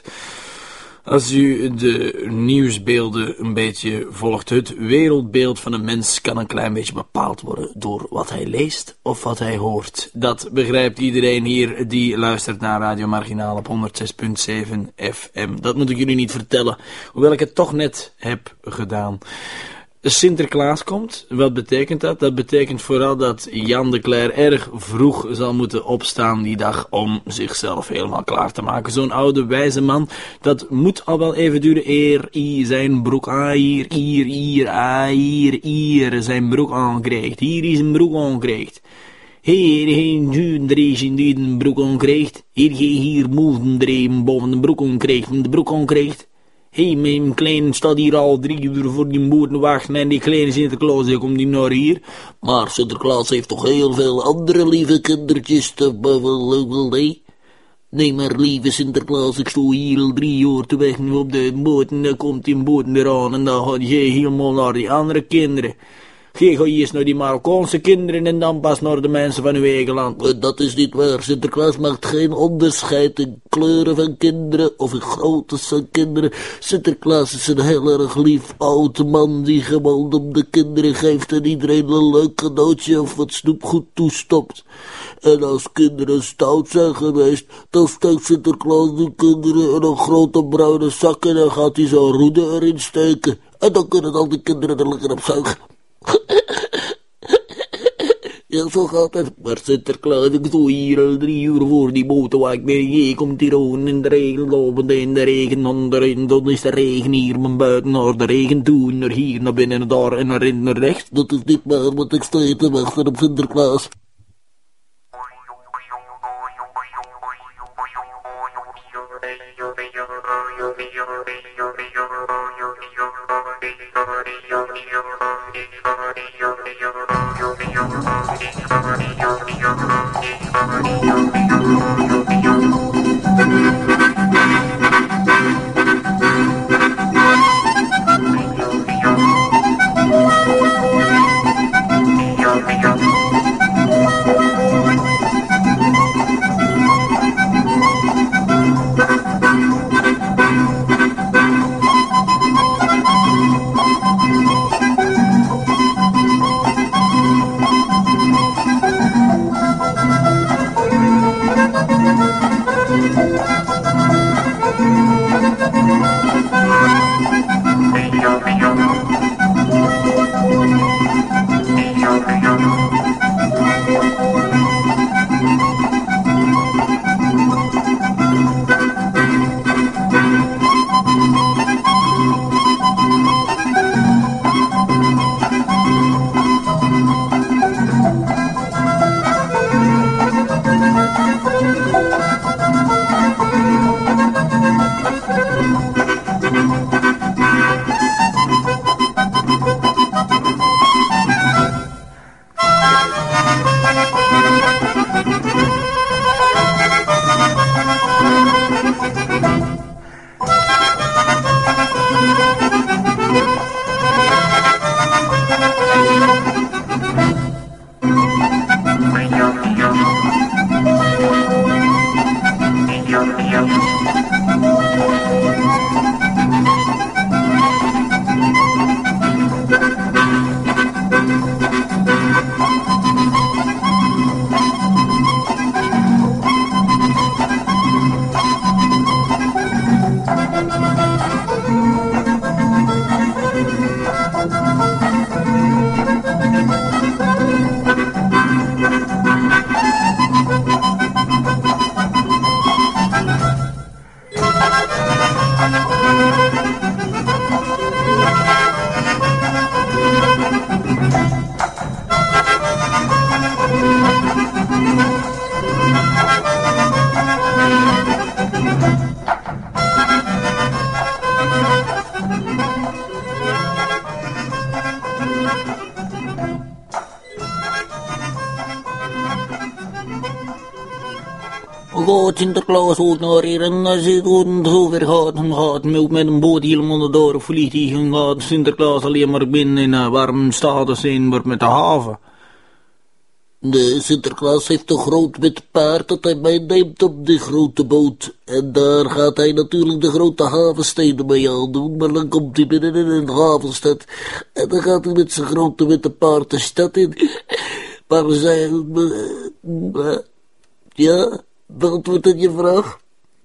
Als u de nieuwsbeelden een beetje volgt, het wereldbeeld van een mens kan een klein beetje bepaald worden door wat hij leest of wat hij hoort. Dat begrijpt iedereen hier die luistert naar Radio Marginaal op honderd zes komma zeven F M. Dat moet ik jullie niet vertellen, hoewel ik het toch net heb gedaan. Sinterklaas komt, wat betekent dat? Dat betekent vooral dat Jan de Cler erg vroeg zal moeten opstaan die dag om zichzelf helemaal klaar te maken. Zo'n oude wijze man, dat moet al wel even duren eer hij zijn broek aan, hier, hier, hier, ah, hier, hier, zijn broek aankrijgt. Hier is een broek aankrijgt. Hier, geen duurdrezen die een broek aankrijgt. Hier, hier, moeden dreven boven de broek aankrijgt, de broek aankrijgt. Hé, hey, mijn kleine staat hier al drie uur voor die boer te wachten en die kleine Sinterklaas, die komt niet naar hier. Maar Sinterklaas heeft toch heel veel andere lieve kindertjes te bevelen, nee? Nee, maar lieve Sinterklaas, ik sta hier al drie uur te wachten op de boot en dan komt die boot eraan en dan gaat jij helemaal naar die andere kinderen. Gij gaat eerst naar die Marokkaanse kinderen en dan pas naar de mensen van uw eigen land. Dat is niet waar. Sinterklaas maakt geen onderscheid in kleuren van kinderen of in grootte van kinderen. Sinterklaas is een heel erg lief oude man die gewoon om de kinderen geeft en iedereen een leuk cadeautje of wat snoepgoed toestopt. En als kinderen stout zijn geweest, dan steekt Sinterklaas de kinderen in een grote bruine zak en dan gaat hij zo'n roede erin steken. En dan kunnen al die kinderen er lekker op zuigen. Ja, zo gaat het. Maar Sinterklaas, ik sta hier al drie uur voor die boot te wachten. Je komt hier aan in de regen lopend in de regen onderin. Dan is de regen hier, mijn buiten naar de regen toe. Naar hier, naar binnen, naar daar en naar in, naar rechts. Dat is niet waar, want ik sta hier te wachten op Sinterklaas. Gaat Sinterklaas ook naar hier en als het zover gaat, dan gaat hij ook met een boot helemaal naar daar vliegt hij en gaat Sinterklaas alleen maar binnen in een warm status in, wordt met de haven. De Sinterklaas heeft een groot wit paard dat hij meeneemt op de grote boot. En daar gaat hij natuurlijk de grote havensteden mee aan doen, maar dan komt hij binnen in een havenstad. En dan gaat hij met zijn grote witte paard de stad in. Maar zij... Ja... Beantwoord dat je vraag?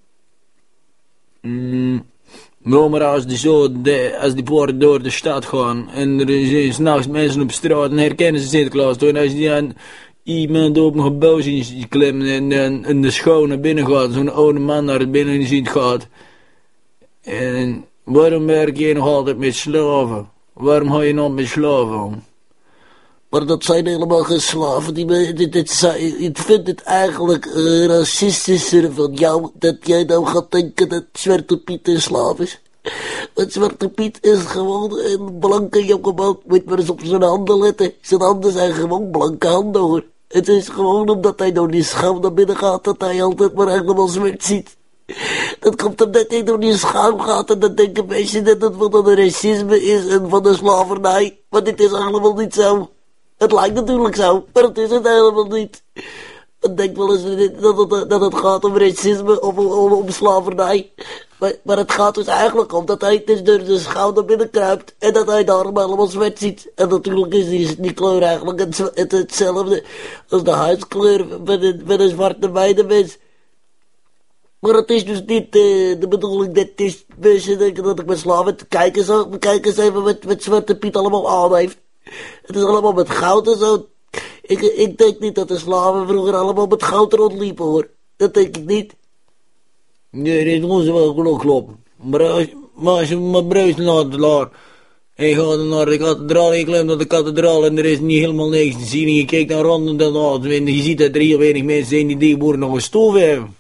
Mm, nou, maar als die, zo de, als die poorten door de stad gaan en er zijn s'nachts mensen op straat en herkennen ze Sinterklaas toch, en als die aan iemand op een gebouw zien klimmen en, en, en de schouw naar binnen gaat, zo'n oude man naar binnen ziet gaat. En waarom werk je nog altijd met slaven? Waarom ga je nog met slaven om? Maar dat zijn helemaal geen slaven. Die, dit, dit zijn, ik vind het eigenlijk uh, racistischer van jou dat jij nou gaat denken dat Zwarte Piet een slaaf is. Want Zwarte Piet is gewoon een blanke jongeman. Moet maar eens op zijn handen letten. Zijn handen zijn gewoon blanke handen hoor. Het is gewoon omdat hij door die schaam naar binnen gaat dat hij altijd maar helemaal zwart ziet. Dat komt omdat hij door die schaam gaat en dan denken mensen dat het van een racisme is en van de slavernij. Maar dit is allemaal niet zo. Het lijkt natuurlijk zo, maar het is het helemaal niet. Ik denk wel eens dat het, dat het gaat om racisme of om, om, om slavernij. Maar, maar het gaat dus eigenlijk om dat hij dus door de schouw naar binnen kruipt en dat hij daarom helemaal zwart ziet. En natuurlijk is die, die kleur eigenlijk het, het, hetzelfde als de huidskleur van een, van een zwarte meidemens. Maar het is dus niet uh, de bedoeling dat is, mensen denken dat ik ben slaven. Kijk eens, kijk eens even wat, wat Zwarte Piet allemaal aan heeft. Het is allemaal met goud en zo. Ik, ik denk niet dat de slaven vroeger allemaal met goud rondliepen hoor. Dat denk ik niet. Nee, dat moet ze wel genoeg kloppen. Maar als, maar als je met bruis laat laat. En je gaat naar de kathedraal, je klimt naar de kathedraal en er is niet helemaal niks te zien. En je kijkt naar rond en dan laat en je ziet dat er heel weinig mensen zijn die tegenwoordig nog een stoof hebben.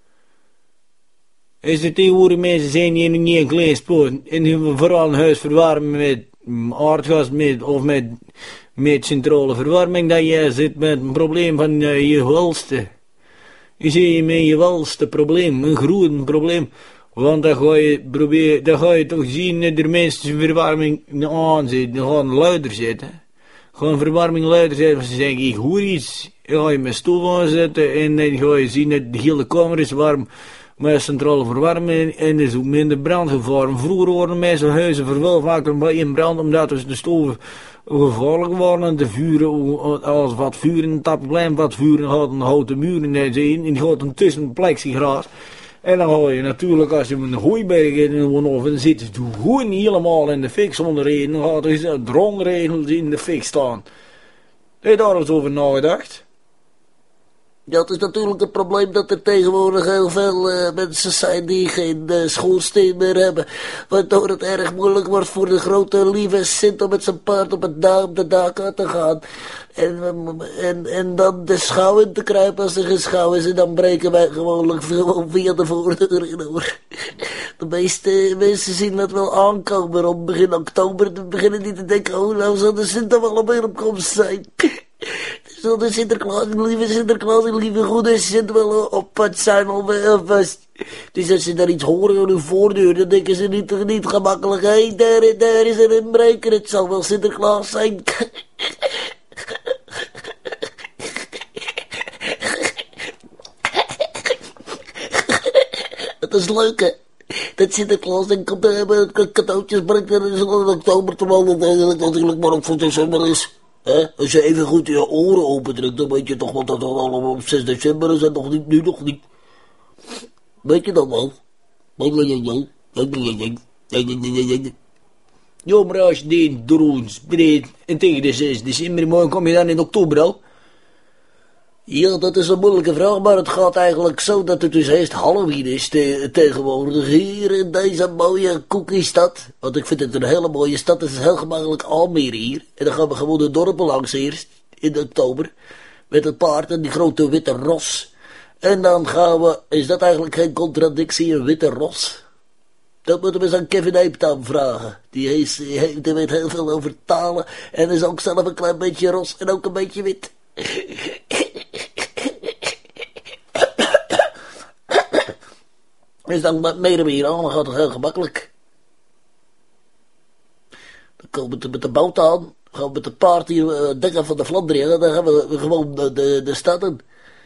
Als er tegenwoordig mensen zijn die niet een klein spoor. En die vooral een huis verwarmen met aardgas met, of met, met centrale verwarming, dat je zit met een probleem van uh, je welste. Je zit je met je welste probleem, een groeiend probleem. Want dan ga je proberen, dan ga je toch zien dat er mensen verwarming aan zitten, dan gaan luider zitten. Gaan verwarming luider zetten, ze zeggen ik hoor iets. Dan ga je met stoel aanzetten en dan ga je zien dat de hele kamer is warm. Met centrale verwarming en er is ook minder brandgevaar. Vroeger worden mensen huizen verwel vaker bij in brand omdat dus de stoven gevaarlijk waren. De vuren, als wat vuur in het tapplein, wat vuur hadden houten muren en die gaat een tussen plexiglas. En dan ga je natuurlijk als je een hooiberg in een oven zit, je gewoon helemaal in de fik zonder reden. Dan gaat er drongregels in de fik staan. Heb je daar eens over nagedacht? Dat is natuurlijk het probleem dat er tegenwoordig heel veel uh, mensen zijn die geen uh, schoorsteen meer hebben. Waardoor het erg moeilijk wordt voor de grote lieve Sint om met zijn paard op, het da- op de dak aan te gaan. En, en, en dan de schouw in te kruipen als er geen schouw is. En dan breken wij gewoonlijk gewoon via de voordeur in, hoor. De meeste mensen zien dat wel aankomen. Om begin oktober te beginnen die te denken, oh nou zal de Sint er wel op weer op komst zijn. Zal de Sinterklaas, lieve Sinterklaas en lieve goede Sint wel op pad zijn alvast. Dus als ze daar iets horen aan hun voordeur, dan denken ze niet, niet gemakkelijk, hé, hey, daar, daar is er een breker, het zal wel Sinterklaas zijn. Dat is leuk, hè. Dat Sinterklaas dan komt hebben, cadeautjes brengt er in oktober, terwijl het eigenlijk natuurlijk maar op voor december is. He? Als je even goed je oren opendrukt, dan weet je toch wel dat het allemaal op zes december is en nog niet, nu nog niet. Weet je dat wel? Ja, maar als je die drones breed en tegen de zes december, morgen kom je dan in oktober al? Ja, dat is een moeilijke vraag, maar het gaat eigenlijk zo dat het dus eerst Halloween is te, tegenwoordig hier in deze mooie cookie-stad. Want ik vind het een hele mooie stad, het is heel gemakkelijk Almere hier. En dan gaan we gewoon de dorpen langs eerst, in oktober, met het paard en die grote witte ros. En dan gaan we, is dat eigenlijk geen contradictie, een witte ros? Dat moeten we eens aan Kevin Eeptaam vragen. Die, is, die weet heel veel over talen en is ook zelf een klein beetje ros en ook een beetje wit. Dus dan met meer en meer aan, dan gaat het heel gemakkelijk. Dan komen we met de boot aan, gaan we met de paard hier uh, dekken van de Vlaanderen, dan gaan we gewoon de, de, de stad in.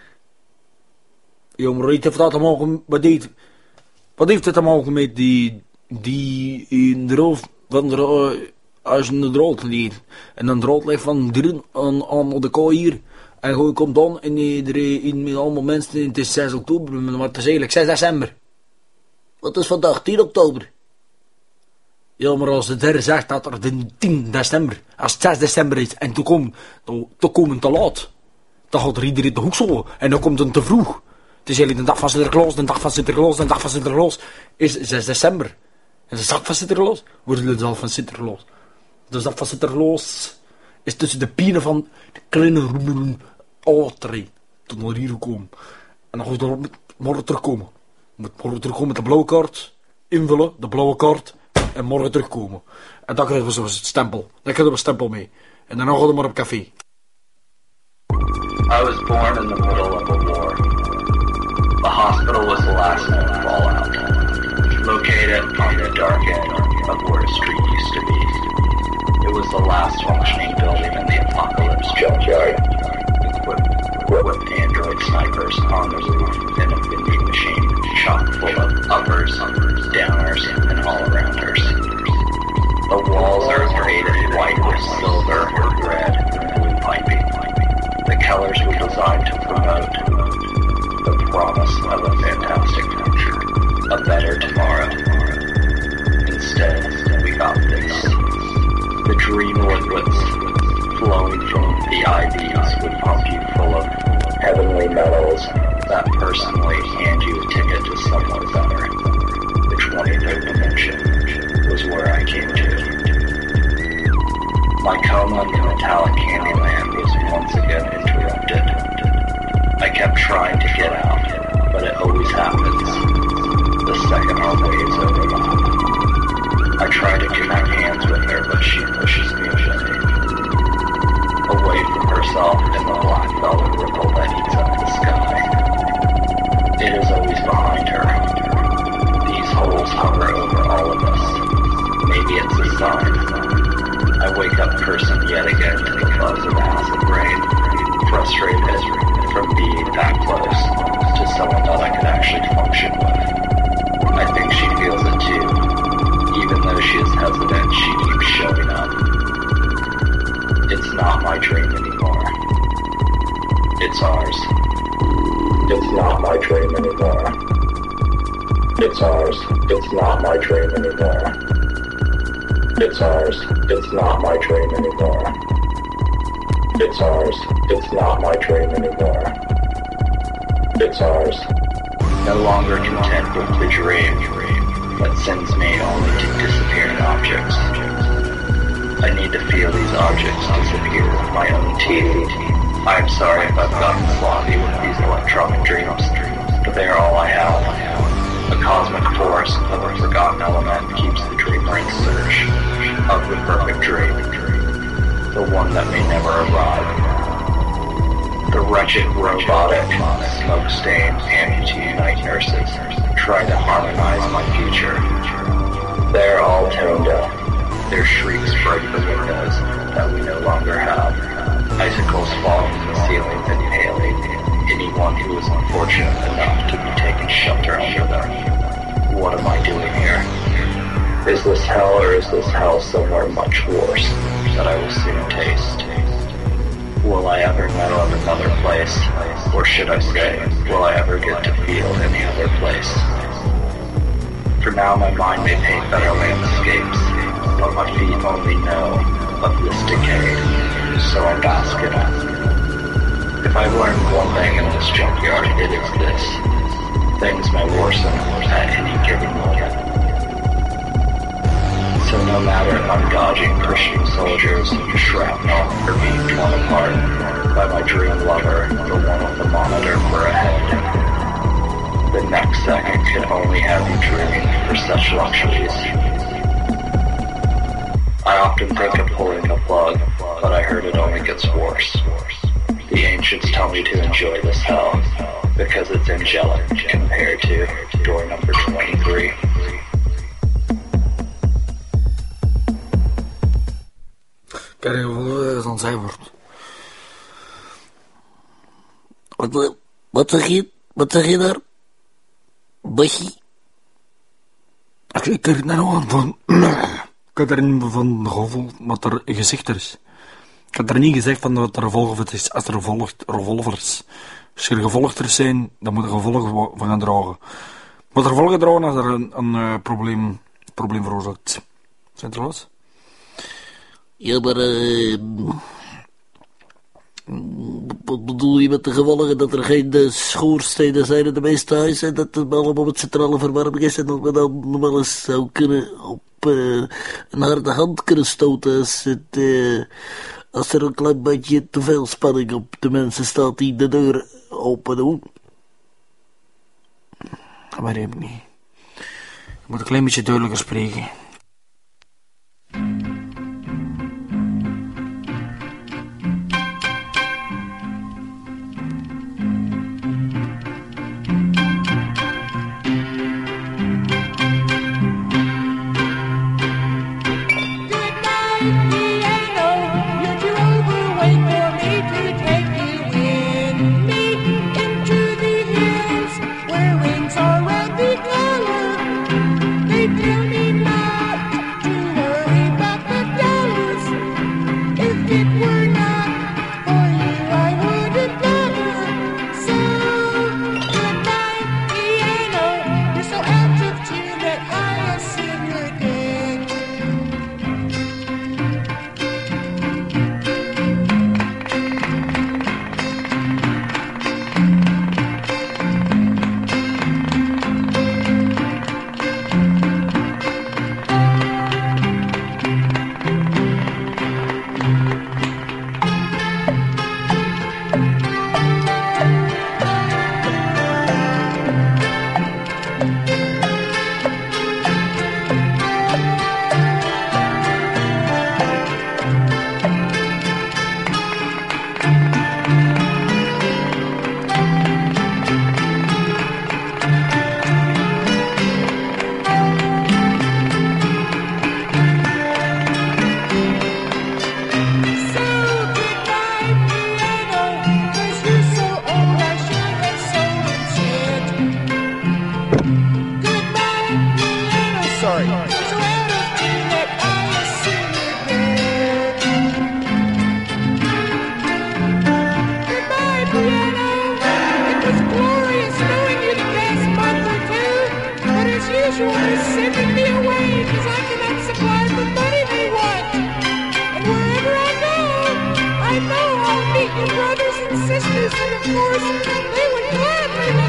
Ja, maar wat heeft dat te maken met die, wat heeft het te maken met die, die in de roof van de, uh, als je een draad leert, en een draad legt van drie aan, aan de kooi hier, en gewoon komt dan en iedereen met allemaal mensen, het is zes oktober, maar het is eigenlijk zes december. Wat is vandaag, tien oktober? Ja, maar als de derde zegt dat er de tien december, als het zes december is, en toen komt, dan, dan komen te laat. Dan gaat er iedereen de hoek zo, en dan komt het te vroeg. Het is eigenlijk de dag van Sinterklaas, de dag van Sinterklaas, de dag van Sinterklaas is zes december. En de dag van Sinterklaas wordt de dag van Sinterklaas. De dag van Sinterklaas is tussen de pienen van de kleine roemelen altijd tot naar hier gekomen. En dan gaat er morgen terugkomen. Moet morgen terugkomen met de blauwe kaart, invullen, de blauwe kaart, en morgen terugkomen. En dan krijgen we zo'n stempel. Dan krijgen we een stempel mee. En dan gaan we maar op café. I was born in the middle of a war. The hospital was the last known fallout, located on the dark end of where a street used to be. It was the last functioning building in the apocalypse junkyard, equipped with android snipers on the roof and a vending machine chock full of uppers, downers, and all-arounders. The walls are painted white with silver, red, and blue piping. The colors were designed to promote the promise of a fantastic future, a better tomorrow. Instead, we got this. The dream liquids flowing from the I Vs would pump you full of heavenly metals that personally hand you a ticket to somewhere better. The twenty-third dimension was where I came to. My coma in the metallic Candyland was once again interrupted. I kept trying to get out, but it always happens the second our waves overlap. I try to connect hands with her, but she pushes me away. Away from herself and the black velvet ripple that eats up the sky. It is always behind her. These holes hover over all of us. Maybe it's a sign. I wake up cursing yet again to the buzz of acid rain, frustrated from being that close to someone that I could actually function with. I think she feels it too. Even though she is hesitant, she keeps showing up. It's not my dream anymore. It's ours. It's not my dream anymore. It's ours. It's not my dream anymore. It's ours. It's not my dream anymore. It's ours. It's not my dream anymore. it's ours. No longer content with the dream that sends me only to disappearing objects. I need to feel these objects disappear with my own teeth. I'm sorry if I've gotten sloppy with these electronic dreams, but they are all I have. A cosmic force of a forgotten element keeps the dreamer in search of the perfect dream, the one that may never arrive. The wretched, robotic, smoke-stained amputee night nurses try to harmonize my future. They're all tone deaf. Their shrieks break the windows that we no longer have. Icicles fall from the ceilings impaling anyone who is unfortunate enough to be taken shelter under them. What am I doing here? Is this hell, or is this hell somewhere much worse that I will soon taste? Will I ever know of another place? Or should I say, will I ever get to feel any other place? For now my mind may paint better landscapes, but my feet only know of this decay, so I bask in it. If I've learned one thing in this junkyard, it is this: things may worsen at any given moment. So no matter if I'm dodging Christian soldiers, shrapnel, or being torn apart by my dream lover, the one with the monitor for a head, the next second can only have you dreaming for such luxuries. I often think of pulling the plug, but I heard it only gets worse. The ancients tell me to enjoy this hell, because it's angelic compared to door number twenty-three. Kijk, dan zij wordt. Wat, wat zeg je? Wat zeg je daar? Basje? Ik herinner me aan van... Ik herinner me van de gevolg wat er gezegd is. Ik had er niet gezegd van dat er gevolgd is als er gevolgd, revolvers. Als er gevolgders zijn, dan moet er gevolgen van gaan dragen. Moet er gevolgen dragen als er een, een uh, probleem, probleem veroorzaakt. Zijn het er los? Ja, maar... Uh, wat bedoel je met de gevolgen? Dat er geen uh, schoorstenen zijn in de meeste huizen en dat het allemaal met centrale verwarming is en dat we dan nog wel eens zou kunnen op uh, een harde hand kunnen stoten als, het, uh, als er een klein beetje te veel spanning op de mensen staat die de deur open doen. Dat weet ik niet. Je moet een klein beetje duidelijker spreken. Sending me away because I cannot supply the money they want. And wherever I go, I know I'll meet your brothers and sisters, and of course, they would gladly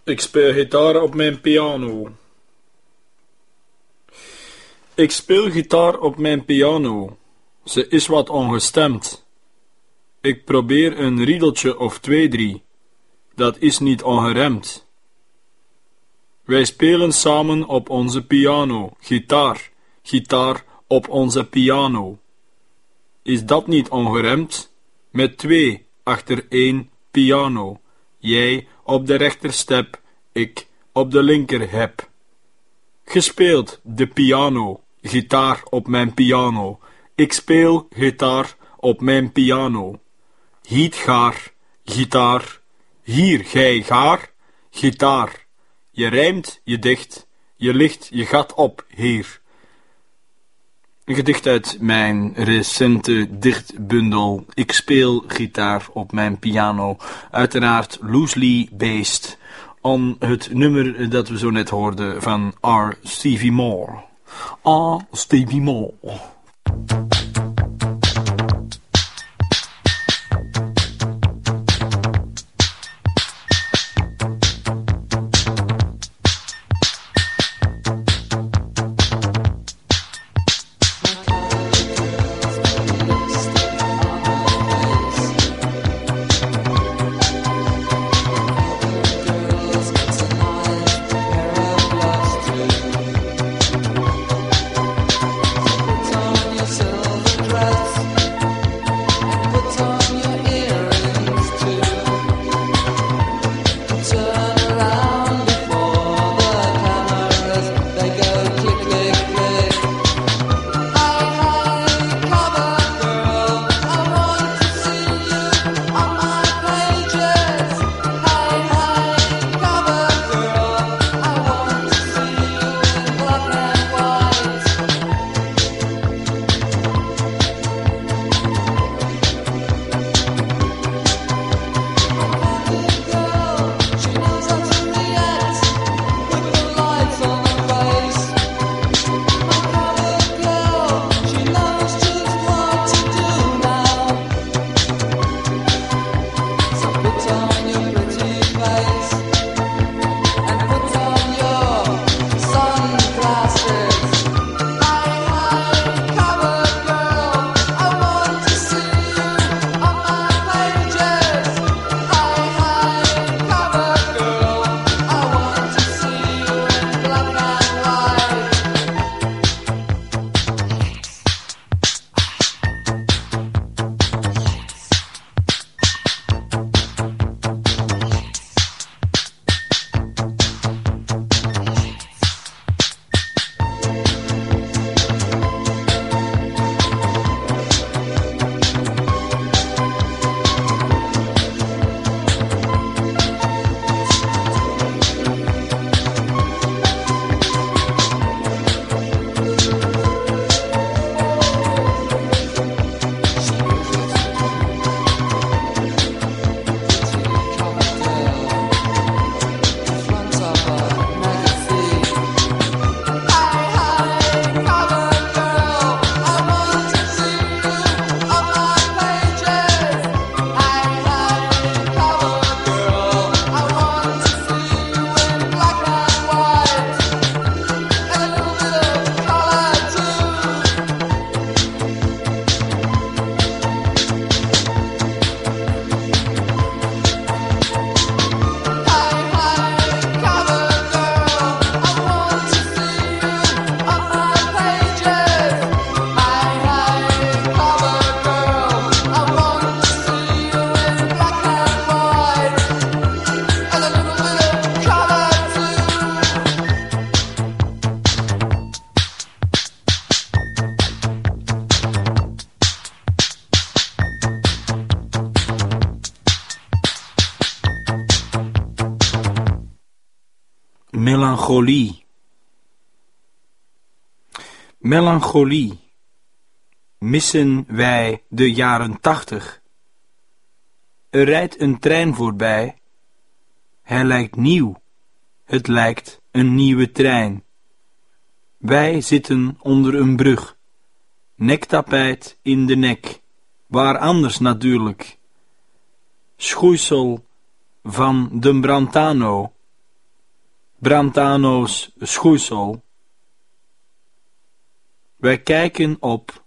Ik speel gitaar op mijn piano. Ik speel gitaar op mijn piano. Ze is wat ongestemd. Ik probeer een riedeltje of twee, drie. Dat is niet ongeremd. Wij spelen samen op onze piano. Gitaar, gitaar op onze piano. Is dat niet ongeremd? Met twee achter één piano. Jij op de rechterstep, ik op de linker heb. Gespeeld de piano, gitaar op mijn piano. Ik speel gitaar op mijn piano. Hiet gaar, gitaar. Hier gij gaar, gitaar. Je rijmt, je dicht, je licht je gat op, heer. Een gedicht uit mijn recente dichtbundel Ik speel gitaar op mijn piano. Uiteraard loosely based on het nummer dat we zo net hoorden van R. Stevie Moore. R. Stevie Moore. Melancholie. Melancholie. Missen wij de jaren tachtig? Er rijdt een trein voorbij. Hij lijkt nieuw. Het lijkt een nieuwe trein. Wij zitten onder een brug. Nektapijt in de nek. Waar anders natuurlijk. Schoeisel van de Brantano. Brentano's schoeisel. Wij kijken op